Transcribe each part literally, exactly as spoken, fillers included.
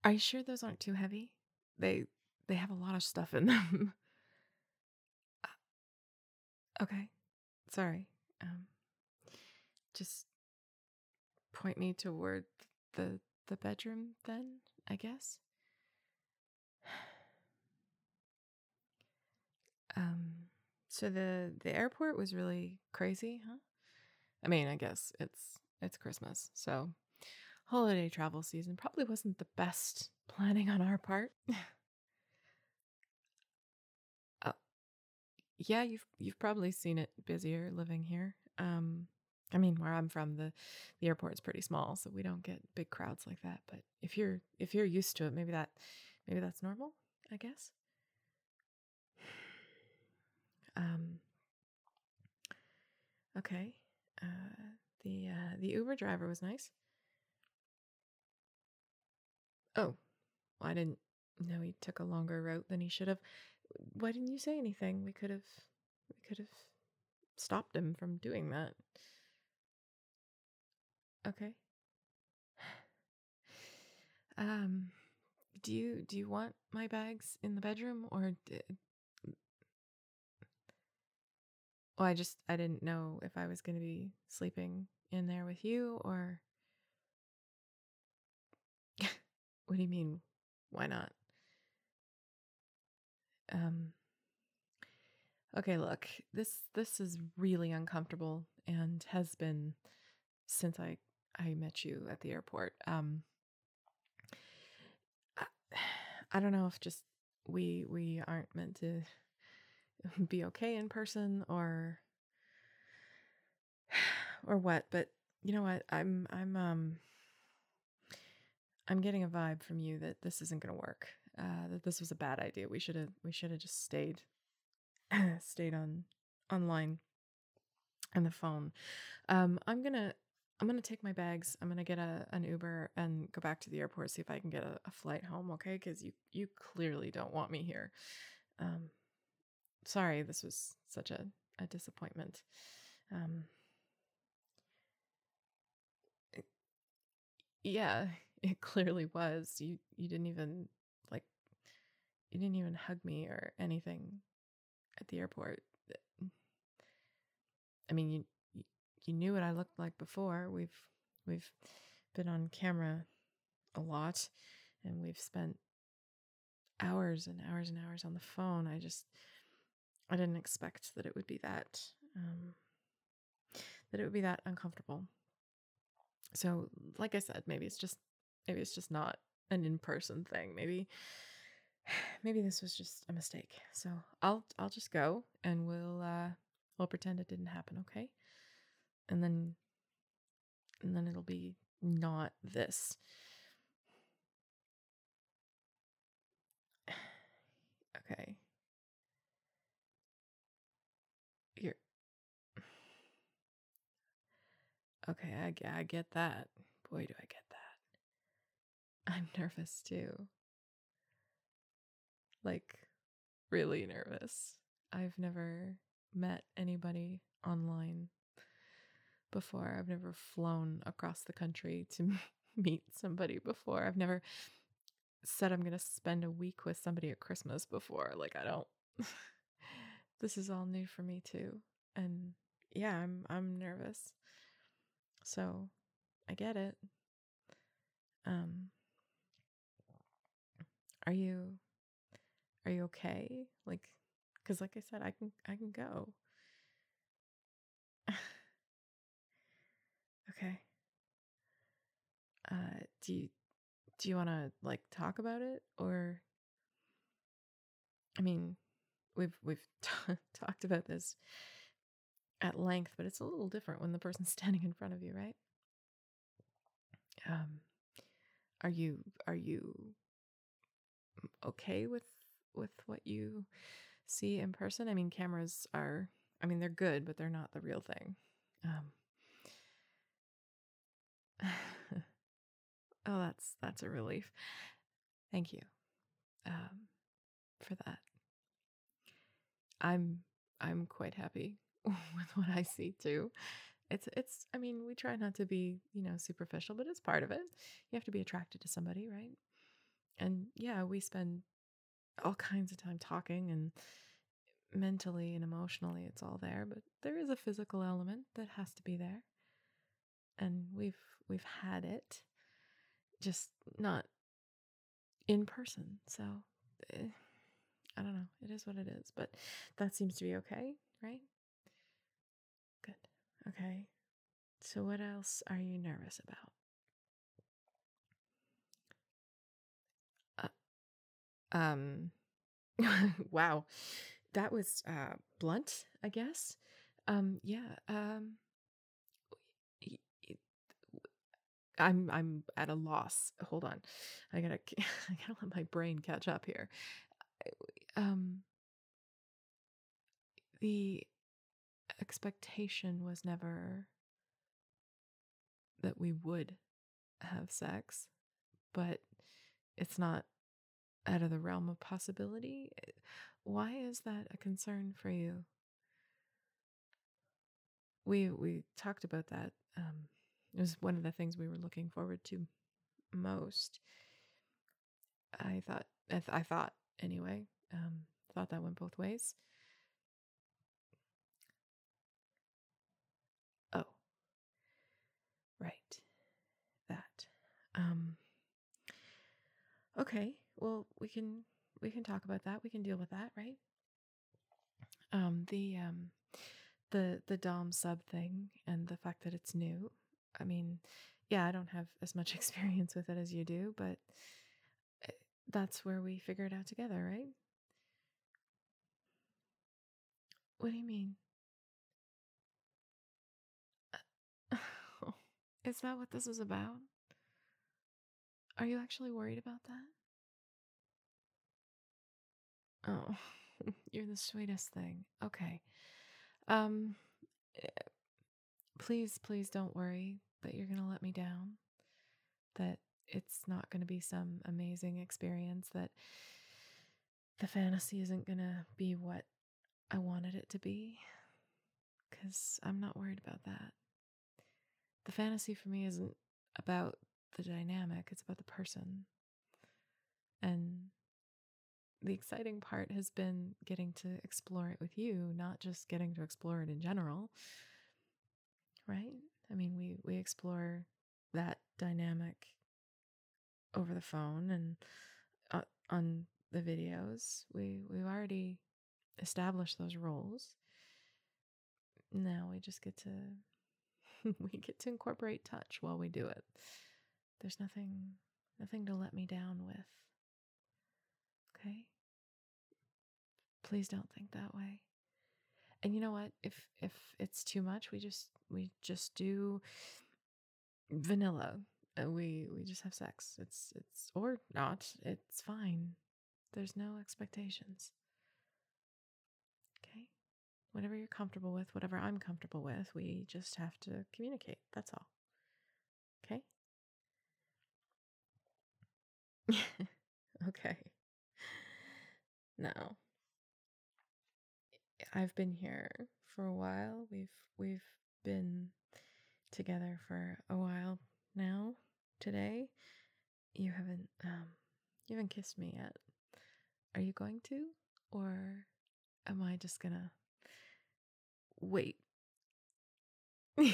Are you sure those aren't too heavy? They they have a lot of stuff in them. Okay. Sorry. Um, just point me toward the the bedroom then, I guess. Um, so the the airport was really crazy, huh? I mean, I guess it's it's Christmas, so holiday travel season probably wasn't the best planning on our part. uh, yeah, you've you've probably seen it busier living here. Um, I mean, where I'm from, the the airport's pretty small, so we don't get big crowds like that. But if you're if you're used to it, maybe that maybe that's normal, I guess. Um, okay. Uh, the uh, the Uber driver was nice. Oh, well, I didn't know he took a longer route than he should have. Why didn't you say anything? We could have we could have stopped him from doing that. Okay. Um, do you do you want my bags in the bedroom or d- well, I just I didn't know if I was going to be sleeping in there with you or what do you mean? Why not? Um, okay, look. This this is really uncomfortable and has been since I I met you at the airport. Um I, I don't know if just we we aren't meant to be okay in person or or what, but you know what? I'm I'm um I'm getting a vibe from you that this isn't going to work. Uh that this was a bad idea. We should have we should have just stayed stayed on online and the phone. Um I'm going to I'm gonna take my bags. I'm gonna get a an Uber and go back to the airport. See if I can get a, a flight home. Okay, because you you clearly don't want me here. Um, sorry, this was such a a disappointment. Um, it- yeah, it clearly was. You you didn't even like you didn't even hug me or anything at the airport. I mean, you you, you knew what I looked like before. We've we've been on camera a lot, and we've spent hours and hours and hours on the phone. I just I didn't expect that it would be that um, that it would be that uncomfortable. So, like I said, maybe it's just maybe it's just not an in-person thing. Maybe maybe this was just a mistake. So I'll I'll just go and we'll uh we'll pretend it didn't happen, okay? And then and then it'll be not this. Okay. You're okay. I, ge- I get that. Boy, do I get that. I'm nervous too. Like really nervous. I've never met anybody online before. I've never flown across the country to meet somebody before. I've never said I'm going to spend a week with somebody at Christmas before. Like I don't this is all new for me too. And yeah, I'm I'm nervous. So, I get it. Um are you are you okay? Like cuz like I said I can I can go. Okay. Uh do you do you want to like talk about it or I mean, we've we've t- talked about this at length, but it's a little different when the person's standing in front of you, right? Um, are you are you okay with with what you see in person? I mean, cameras are, I mean, they're good, but they're not the real thing. Um, oh, that's that's a relief. Thank you um, for that. I'm I'm quite happy with what I see too. It's it's I mean, we try not to be, you know, superficial, but it's part of it. You have to be attracted to somebody, right? And yeah, we spend all kinds of time talking, and mentally and emotionally it's all there, but there is a physical element that has to be there. And we've we've had it, just not in person. So eh, I don't know. It is what it is, but that seems to be okay, right? Good. Okay. So what else are you nervous about? Uh, um wow. That was uh blunt, I guess. Um yeah, um y- y- I'm I'm at a loss. Hold on. I got to I got to let my brain catch up here. Um the expectation was never that we would have sex, but it's not out of the realm of possibility. Why is that a concern for you? We we talked about that. Um, it was one of the things we were looking forward to most. I thought, I, th- I thought anyway. Um, thought that went both ways. Oh, right, that. Um, okay. Well, we can we can talk about that. We can deal with that, right? Um, the um, the the dom sub thing and the fact that it's new. I mean, yeah, I don't have as much experience with it as you do, but eh, that's where we figure it out together, right? What do you mean? Is that what this is about? Are you actually worried about that? Oh, you're the sweetest thing. Okay. Um, eh, please, please don't worry that you're gonna let me down. That it's not gonna be some amazing experience. That the fantasy isn't gonna be what I wanted it to be. Because I'm not worried about that. The fantasy for me isn't about the dynamic, it's about the person. And the exciting part has been getting to explore it with you, not just getting to explore it in general, right? I mean, we, we explore that dynamic over the phone and uh, on the videos. We, we've already established those roles. Now we just get to we get to incorporate touch while we do it. There's nothing nothing to let me down with. Okay? Please don't think that way. And you know what? If if it's too much, we just we just do vanilla. Uh, we we just have sex. It's it's or not. It's fine. There's no expectations. Okay? Whatever you're comfortable with, whatever I'm comfortable with, we just have to communicate. That's all. Okay? Okay. Now, I've been here for a while. We've we've been together for a while now. Today, you haven't um you haven't kissed me yet. Are you going to, or am I just gonna wait? uh,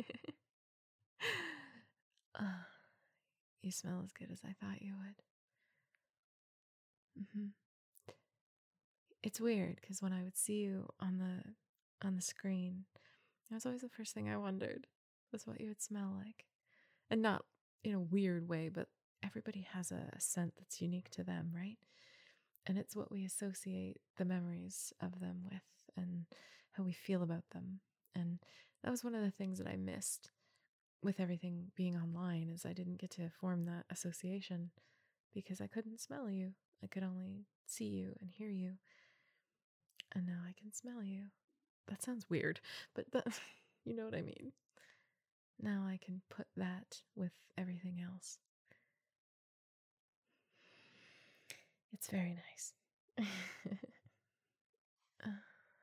you smell as good as I thought you would. Hmm. It's weird because when I would see you on the on the screen, that was always the first thing I wondered was what you would smell like. And not in a weird way, but everybody has a, a scent that's unique to them, right? And it's what we associate the memories of them with and how we feel about them. And that was one of the things that I missed with everything being online is I didn't get to form that association because I couldn't smell you. I could only see you and hear you. And now I can smell you. That sounds weird, but that, you know what I mean. Now I can put that with everything else. It's very nice. uh,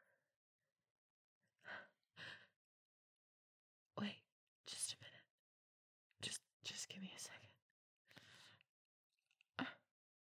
wait, just a minute. Just just give me a second.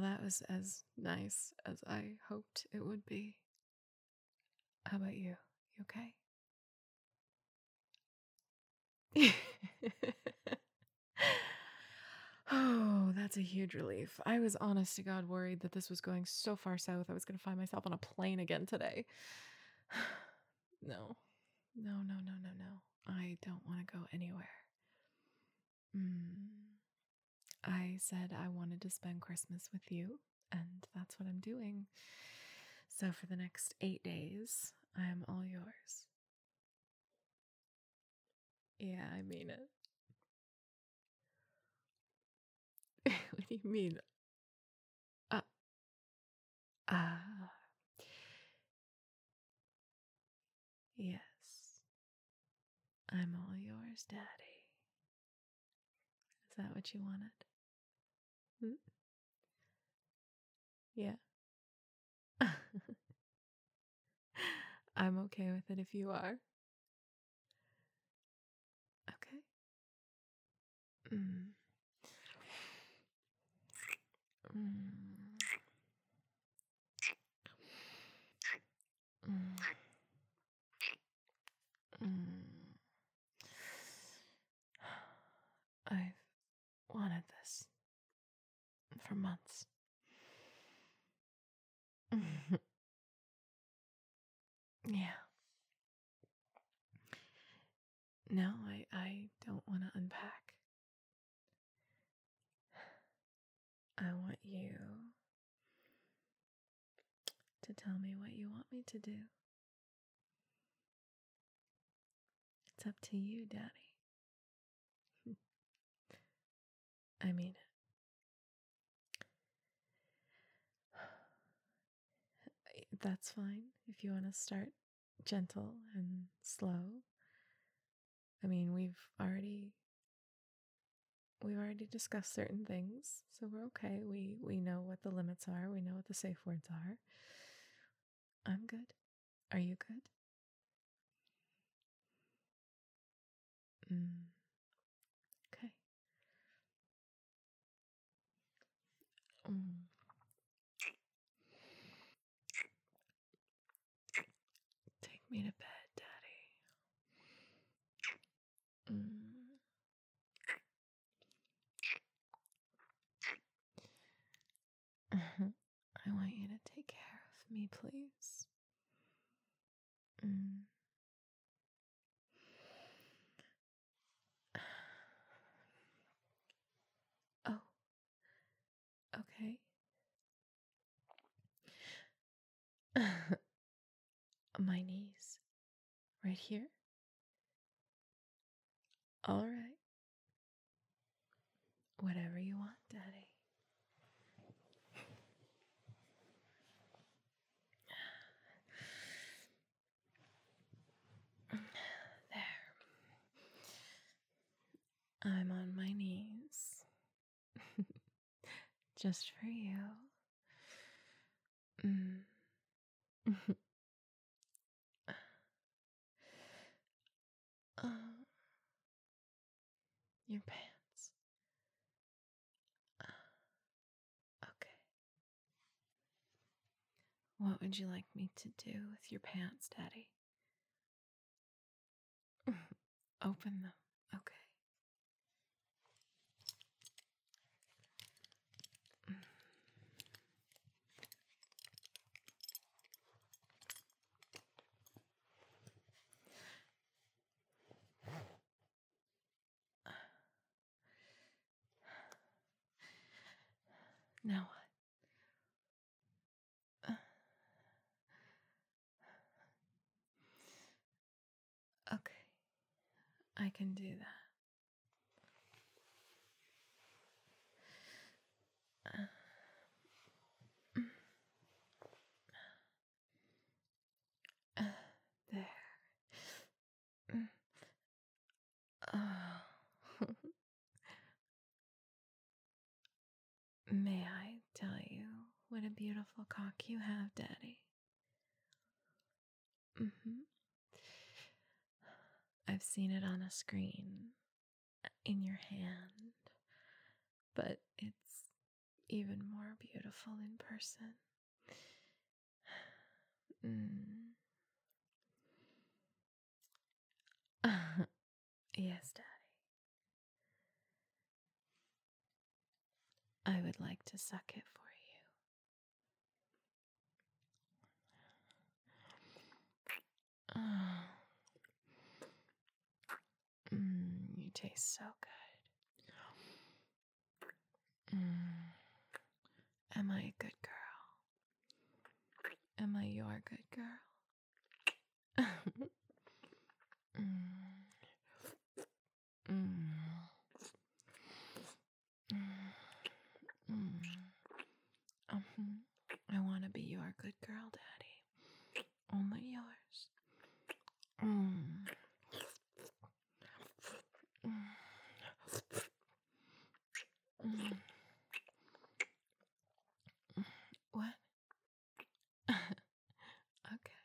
Well, that was as nice as I hoped it would be. How about you? You okay? Oh, that's a huge relief. I was honest to God worried that this was going so far south I was going to find myself on a plane again today. No, no, no, no, no, no. I don't want to go anywhere. Mm. I said I wanted to spend Christmas with you, and that's what I'm doing. So for the next eight days, I am all yours. Yeah, I mean it. What do you mean? Uh, uh, yes. I'm all yours, Daddy. Is that what you wanted? Hmm? Yeah. I'm okay with it if you are. Okay. Mm. Mm. Mm. Mm. I've wanted this for months. Yeah. No, I, I don't want to unpack. I want you to tell me what you want me to do. It's up to you, Daddy. I mean it. That's fine if you want to start gentle and slow. I mean, we've already we've already discussed certain things, so we're okay. We we know what the limits are. We know what the safe words are. I'm good. Are you good? Mm, okay. Mm. Take me to bed, Daddy. Mm. I want you to take care of me, please. Mm. Oh, okay. My knees. Right here? All right. Whatever you want, Daddy. There. I'm on my knees. Just for you. Mm. uh, your pants. Uh, okay. What would you like me to do with your pants, Daddy? Open them. Okay. Now what? Uh, okay. I can do that. Uh, uh, there. Mm. Oh. May I tell you what a beautiful cock you have, Daddy? Mm-hmm. I've seen it on a screen in your hand, but it's even more beautiful in person. Mm. Yes, Daddy. I would like to suck it for you. Mm, you taste so good. Mm. Am I a good girl? Am I your good girl? mm. Mm. Mm. Mm-hmm. I want to be your good girl, Daddy. Only yours. Mm. Mm. Mm. What? Okay.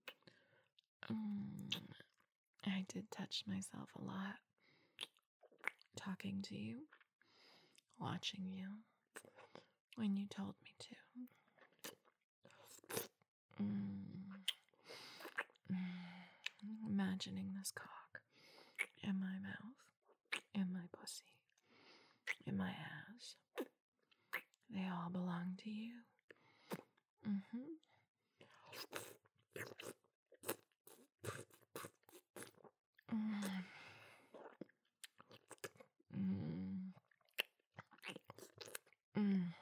Mm. I did touch myself a lot. Talking to you. Watching you. When you told me to. Mm. Mm. Imagining this cock in my mouth, in my pussy, in my ass. They all belong to you. Mm-hmm. Mm. Mm. Mm.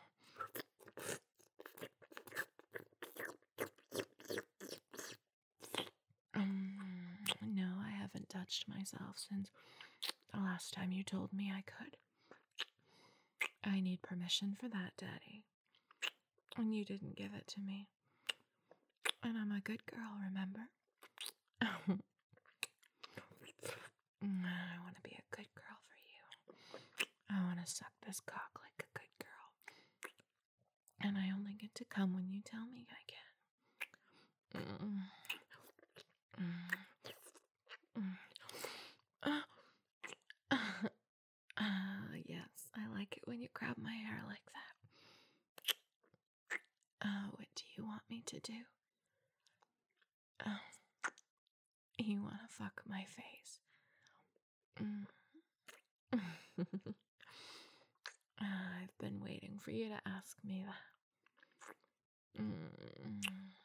Um, no, I haven't touched myself since the last time you told me I could. I need permission for that, Daddy. And you didn't give it to me. And I'm a good girl, remember? I want to be a good girl for you. I want to suck this cock like a good girl. And I only get to come when you tell me I can. Mm. Mm. Mm. Uh, uh, uh, yes, I like it when you grab my hair like that. Uh, what do you want me to do? Uh, you want to fuck my face? Mm. I've been waiting for you to ask me that. Mm.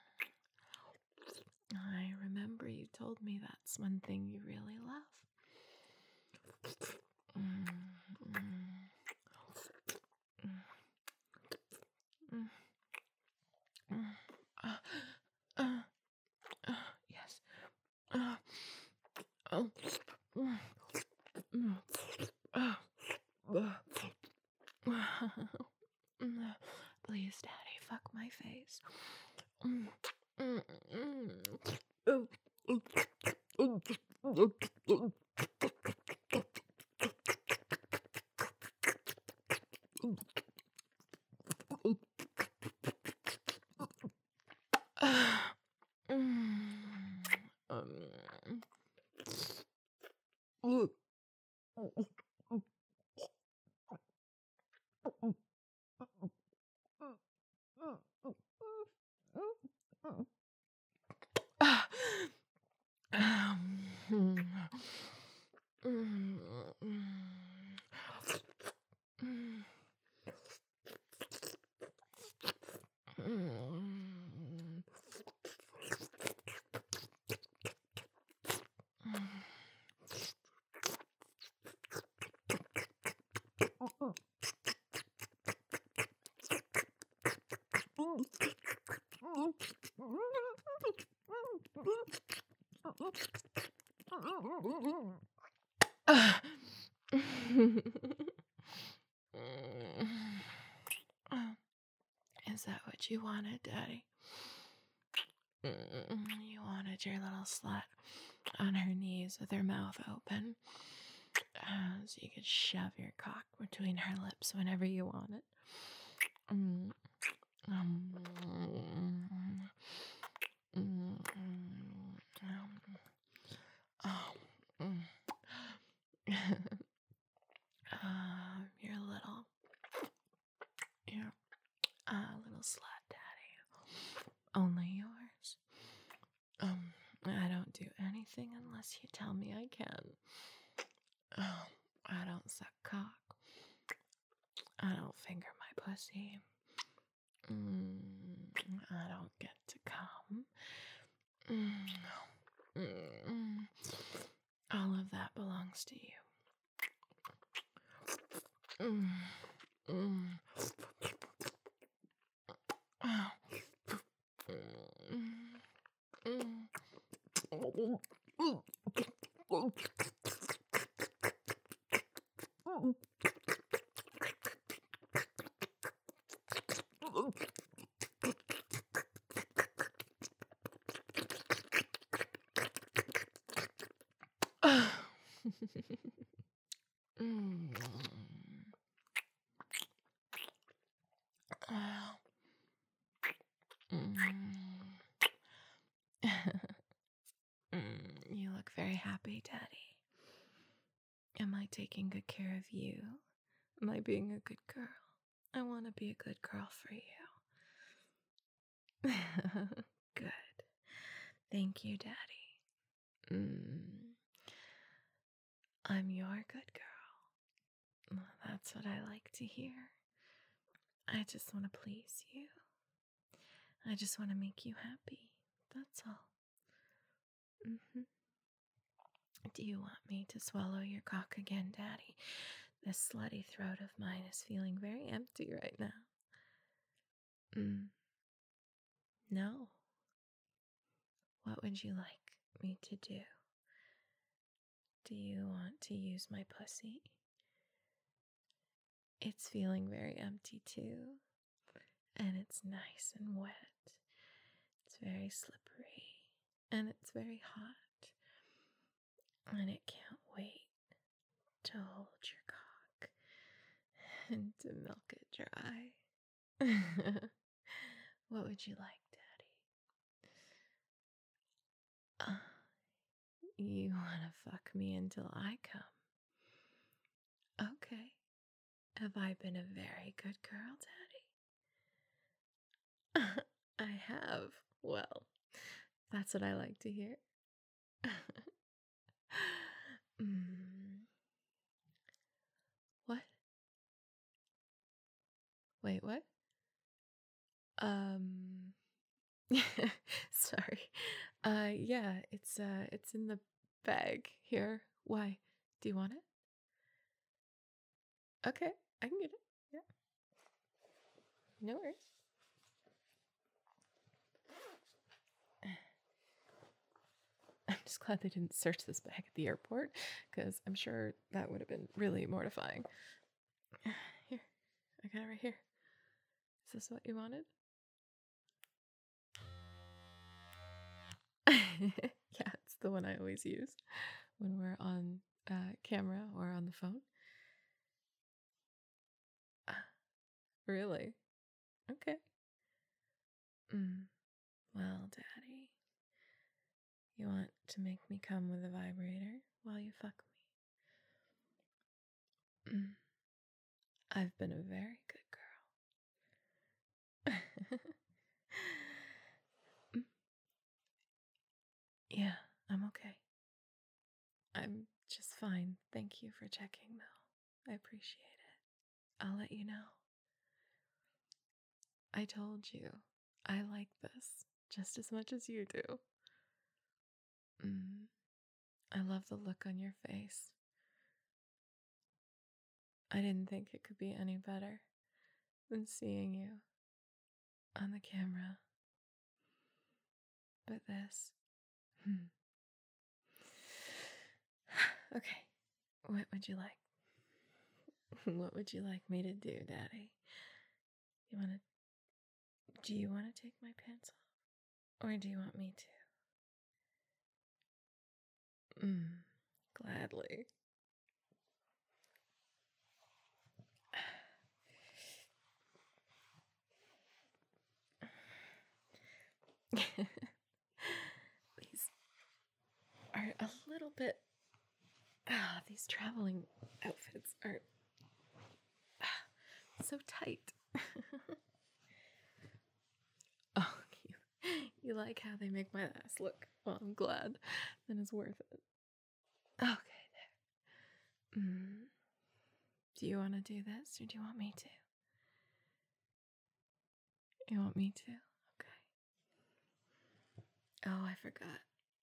I remember you told me that's one thing you really love. Mm. Mm. Mm. Mm. Uh, uh, uh, yes. Uh, oh. Mm. Mm. Uh, uh. Please, Daddy, fuck my face. Mm. Mm. Mm. Is that what you wanted, Daddy? You wanted your little slut on her knees with her mouth open, uh, so you could shove your cock between her lips whenever you want it. Mm. Um, mm, mm, um, mm. uh, you're little. You're anything unless you tell me I can. Oh, I don't suck cock. I don't finger my pussy. Mm, I don't get to come. Mm, mm, all of that belongs to you. Mm, mm. Oh. Mm, mm. Mm, you look very happy, Daddy. Am I taking good care of you? Am I being a good girl? I want to be a good girl for you. Good. Thank you, Daddy. Mm, I'm your good girl. Well, that's what I like to hear. I just want to please you. I just want to make you happy. That's all. Mm-hmm. Do you want me to swallow your cock again, Daddy? This slutty throat of mine is feeling very empty right now. Mm. No. What would you like me to do? Do you want to use my pussy? It's feeling very empty too. And it's nice and wet. It's very slippery. And it's very hot. And it can't wait to hold your cock and to milk it dry. What would you like, Daddy? Uh, you want to fuck me until I come? Okay. Have I been a very good girl, Daddy? I have. Well, that's what I like to hear. mm. What? Wait, what? Um Sorry. Uh yeah, it's uh it's in the bag here. Why? Do you want it? Okay, I can get it. Yeah. No worries. I'm just glad they didn't search this bag at the airport, because I'm sure that would have been really mortifying. Here, I got it right here. Is this what you wanted? Yeah, it's the one I always use when we're on uh, camera or on the phone. Uh, really? Okay. Mm. Well, Daddy, you want to make me come with a vibrator while you fuck me? Mm. I've been a very good girl. Mm. Yeah, I'm okay. I'm just fine. Thank you for checking, though. I appreciate it. I'll let you know. I told you, I like this just as much as you do. Mm. I love the look on your face. I didn't think it could be any better than seeing you on the camera. But this. Hmm. Okay. What would you like? What would you like me to do, Daddy? You want to. Do you want to take my pants off? Or do you want me to? Mm. Gladly. These are a little bit. Ah, these traveling outfits are ah, so tight. Oh, you, You like how they make my ass look? Well, I'm glad. Then it's worth it. Okay, there. Mm. Do you want to do this, or do you want me to? You want me to? Okay. Oh, I forgot.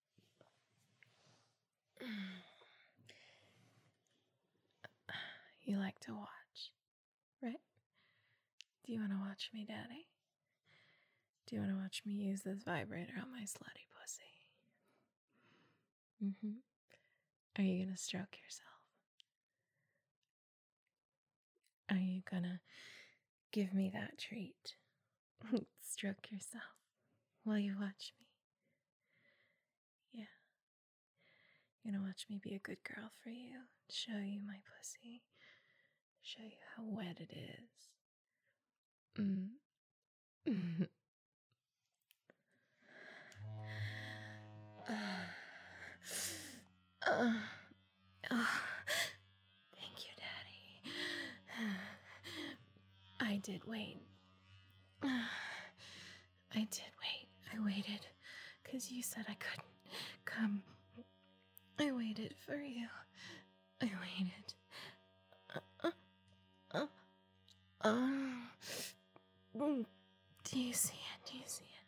You like to watch, right? Do you want to watch me, Daddy? Do you want to watch me use this vibrator on my slutty pussy? Mm-hmm. Are you gonna stroke yourself? Are you gonna give me that treat? Stroke yourself while you watch me. Yeah. You're gonna watch me be a good girl for you. Show you my pussy. Show you how wet it is. Mm. uh, uh, uh, thank you, Daddy. I did wait. I did wait. I waited because you said I couldn't come. I waited for you. I waited. Uh, uh, uh, uh. Do you see it? Do you see it?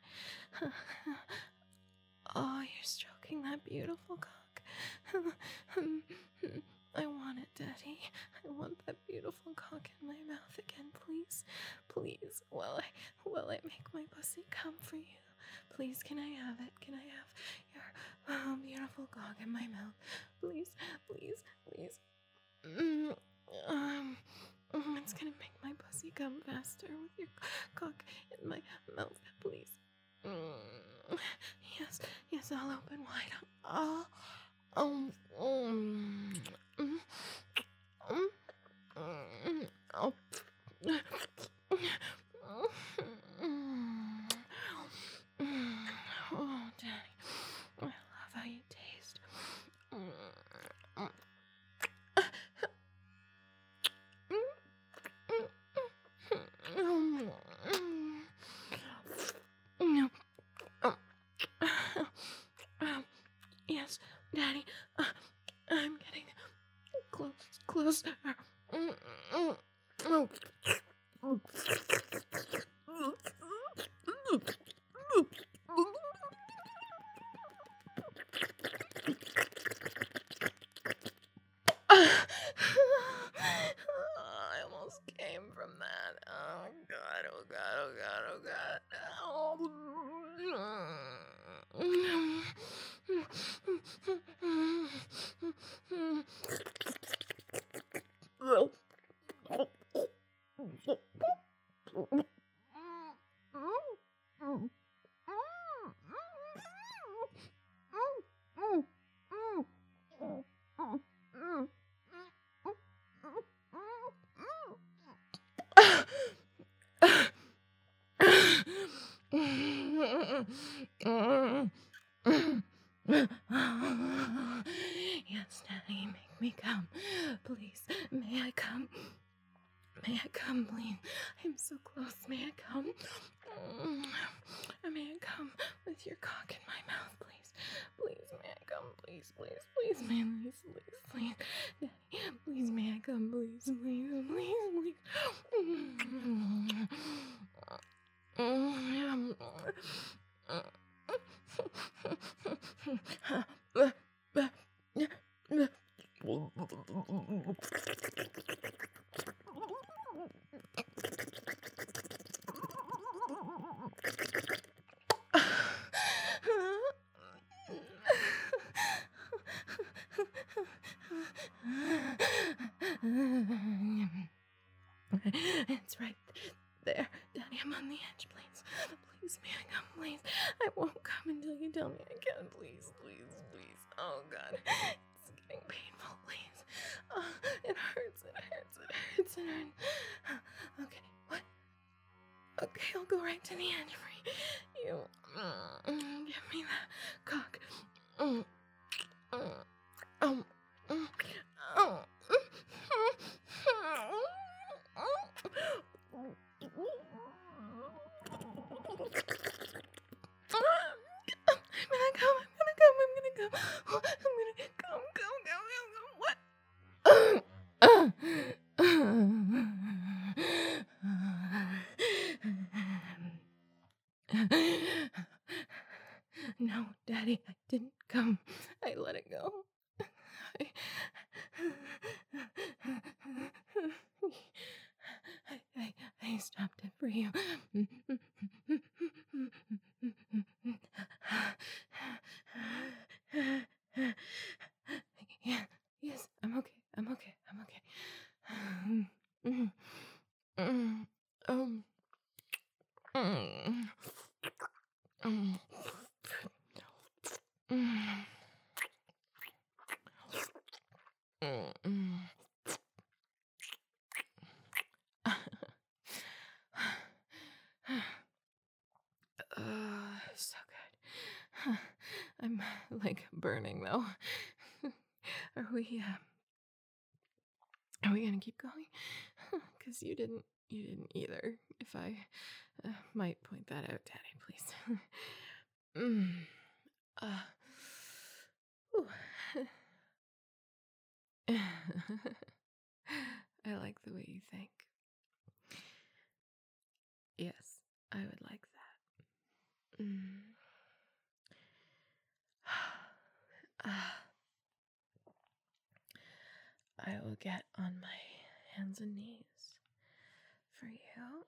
Oh, you're stroking that beautiful cock. I want it, Daddy. I want that beautiful cock in my mouth again, please. Please, while I, while I make my pussy come for you. Please, can I have it? Can I have your oh, beautiful cock in my mouth? Please, please, please. Mm, um, it's gonna make my pussy come faster with your cock in my mouth, please. Mm, yes, yes, I'll open wide. Oh, um, um, mm, mm, mm, oh. Oh, Daddy, I love how you taste. Yes, Daddy, uh, I'm getting close, closer. I almost came from that. Oh God, oh God, oh God, oh God. Oh. Yes, Daddy, make me come. Please, may I come? May I come, please? I'm so close. May I come? May I come with your cock in my mouth, please? Please, may I come? Please, please, please, please, please, please. Daddy, please, may I come? Please, please, please, please. It's right there. Daddy, I'm on the edge, please. Please, may I come, please? I won't come until you tell me I can. Please, please, please. Oh, God. It's getting painful, please. Oh, it hurts, it hurts, it hurts, it hurts. Okay, what? Okay, I'll go right to the edge for you. Mm, give me that cock. Mm, mm, um, mm, oh. Daddy, I didn't come. I let it go. I, I, I, I stopped it for you. Yeah, yes, I'm okay. I'm okay. I'm okay. Mm, mm, um, mm, mm, mm, mm, mm. Uh, so good. I'm like burning though. Are we? Uh, are we gonna keep going? Cause you didn't. You didn't either. If I uh, might point that out, Daddy, please. mm. Uh. Ooh. I like the way you think. Yes, I would like that. Mm. Ah. I will get on my hands and knees for you.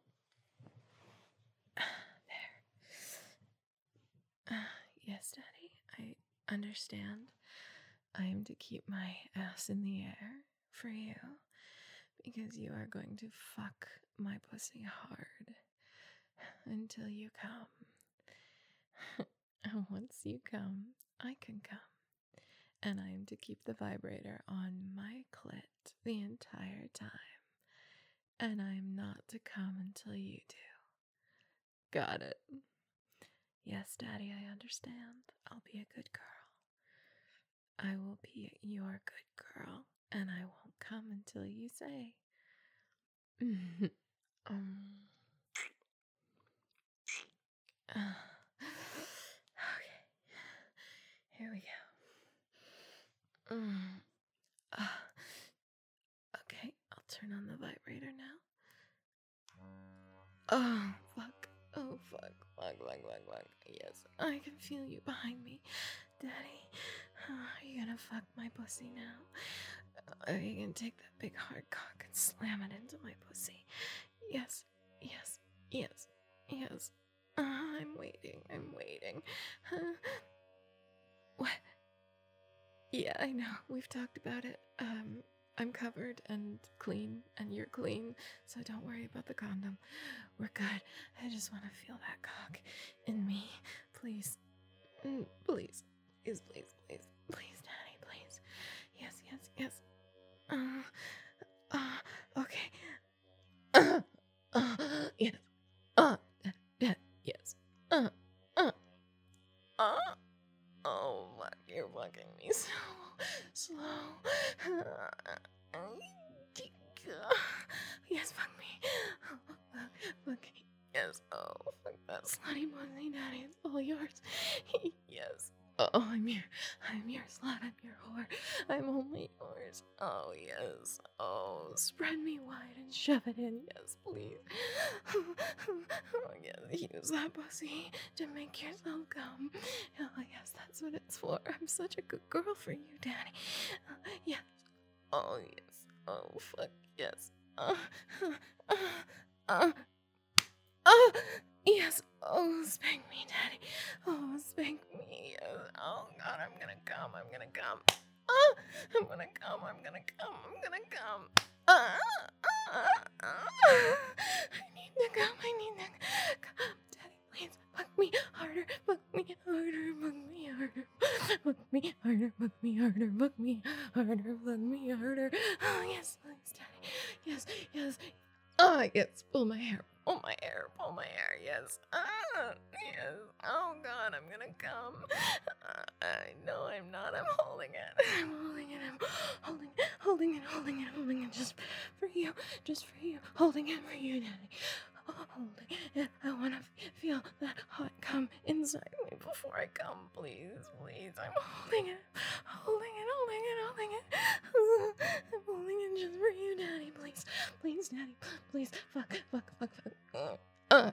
There. Uh, yes, Daddy, I understand. I am to keep my ass in the air for you because you are going to fuck my pussy hard until you come. And once you come, I can come. And I am to keep the vibrator on my clit the entire time. And I am not to come until you do. Got it. Yes, Daddy, I understand. I'll be a good girl. I will be your good girl, and I won't come until you say. um. Uh, okay. Here we go. Mm. Uh, okay, I'll turn on the vibrator now. Oh, fuck. Oh, fuck. Fuck, fuck, fuck, fuck. Yes, I can feel you behind me. Daddy, are you gonna fuck my pussy now? Are you gonna take that big hard cock and slam it into my pussy? Yes, yes, yes, yes. Uh, I'm waiting, I'm waiting. Huh? What? Yeah, I know. We've talked about it. Um, I'm covered and clean, and you're clean, so don't worry about the condom. We're good. I just want to feel that cock in me. Please. Mm, please. Please, please, please. Please, Daddy, please. Yes, yes, yes. Uh, uh, okay. Uh, uh, yes. Uh, uh, yes. Uh, uh, uh. Oh, fuck, you're fucking me so slow. Yes, fuck me. Fuck, fuck. Yes, oh, fuck that slutty pussy, Daddy. It's all yours. Yes. Oh, I'm your, I'm your slut. I'm your whore. I'm only yours. Oh, yes. Oh, spread me wide and shove it in. Yes, please. Oh, yes, use that pussy to make yourself come. Oh, yes, that's what it's for. I'm such a good girl for you, Daddy. Uh, yes. Oh, yes. Oh, fuck, yes. Uh, uh, uh, uh, yes. Oh, spank me, Daddy. Oh, spank me. Yes. Oh, God, I'm gonna come. I'm gonna come. Oh, I'm gonna come. I'm gonna come. I'm gonna come. Uh, uh, uh, I need to come. I need to come. Daddy, please. Fuck me harder. Fuck me harder. Fuck me harder. Fuck me harder. Fuck me harder. Fuck me harder. Fuck me harder. Oh, yes, please, Daddy. Yes, yes. Oh, yes. Pull my hair. Pull my hair. Pull my hair. Yes. Ah, yes. Oh, God, I'm gonna come. Uh, I know I'm not. I'm holding it. I'm holding it. I'm holding it. Holding it. Holding it. Holding it. Just for you. Just for you. Holding it for you, Daddy. Holding it. I want to feel that hot cum inside me before I come. Please, please. I'm holding it. Holding it. Holding it. Holding it. I'm holding it just for you, Daddy. Please. Please, Daddy. Please. Fuck. Fuck. Fuck. Fuck. Uh, uh, pound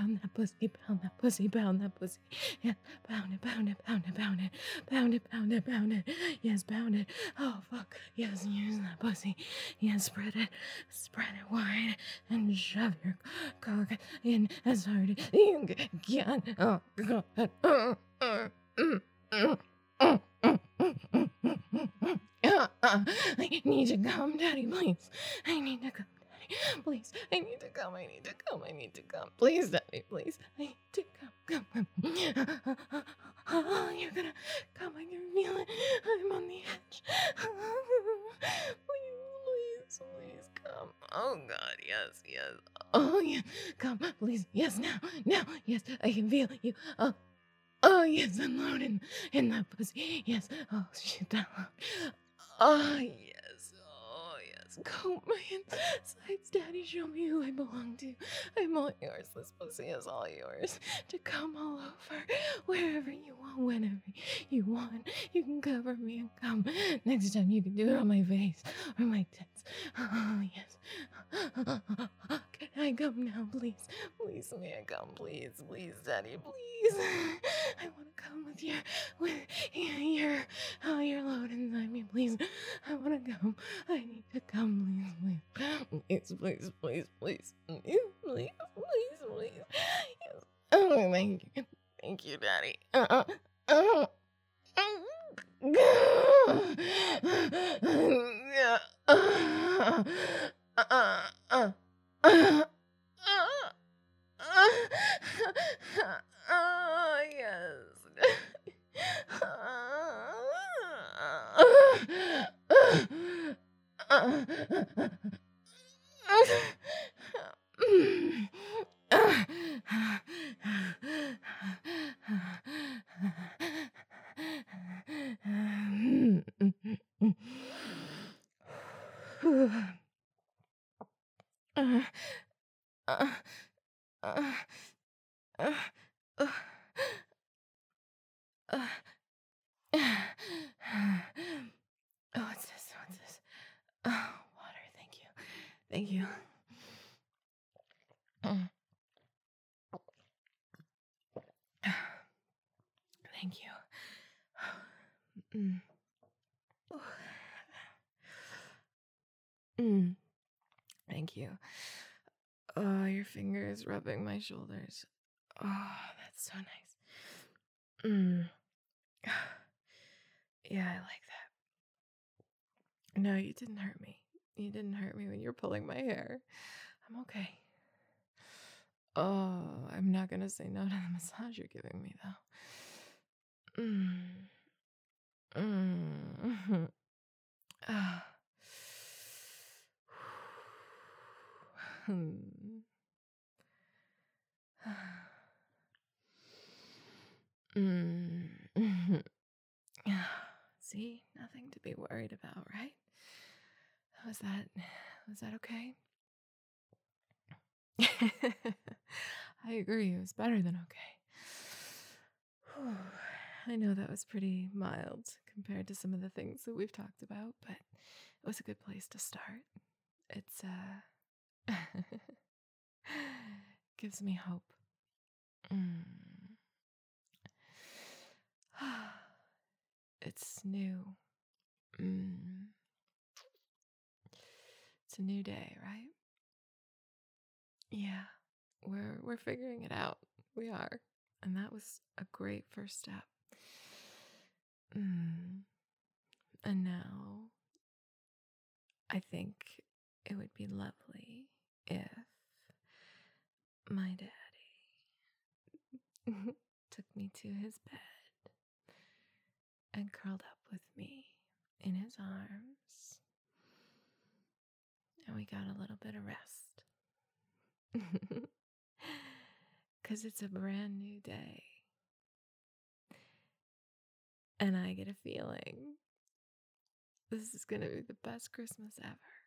pound that pussy, pound that pussy, pound that pussy. Yes, pound it, pound it, pound it, pound it, pound it, pound it, pound it. Yes, pound it. Oh fuck. Yes, use that pussy. Yes, spread it, spread it wide, and shove your cock in as hard as you can. Oh god. Uh, uh, mm, mm, mm, mm, mm, mm, mm, mm. Uh, uh, I need to come, Daddy, please. I need to come. Please, I need to come, I need to come, I need to come. Please, Daddy, please. I need to come, come, come. Oh, you're gonna come, I can feel it. I'm on the edge. Please, please, please come. Oh, God, yes, yes. Oh, yeah, come, please. Yes, now, now, yes, I can feel you. Oh, oh yes, unload in, in that pussy. Yes, oh, shit, that loud. Oh, yes. Oh, yes. Comb my insides, Daddy. Show me who I belong to. I'm all yours. This pussy is all yours. To come all over, wherever you want, whenever you want. You can cover me and come. Next time you can do it on my face or my tits. Oh, yes. Can I come now, please? Please, may I come, please? Please, Daddy, please. I want to come with your, with your, oh, your load inside me, please. I want to come. I need to come, please, please. Please, please, please, please. Please, please, please, please. Yes. Oh, thank you. Thank you, Daddy. Uh, uh, uh, uh, uh, uh. Oh, yes. Oh, what's this? What's this? Oh, water. Thank you. Thank you. Thank you. Mm. Mm. Thank you. Oh, your fingers rubbing my shoulders. Oh, that's so nice. Mm. Yeah, I like that. No, you didn't hurt me. You didn't hurt me when you were pulling my hair. I'm okay. Oh, I'm not gonna say no to the massage you're giving me, though. Mm. Mm. Ah. Hmm. Mm. See, nothing to be worried about, right? Was that was that okay? I agree, it was better than okay. I know that was pretty mild compared to some of the things that we've talked about, but it was a good place to start. It's uh gives me hope. Mm. It's new. Mm. It's a new day, right? Yeah. We're we're figuring it out. We are. And that was a great first step. Mm. And now I think it would be lovely if my daddy took me to his bed and curled up with me in his arms, and we got a little bit of rest. Because it's a brand new day, and I get a feeling this is going to be the best Christmas ever.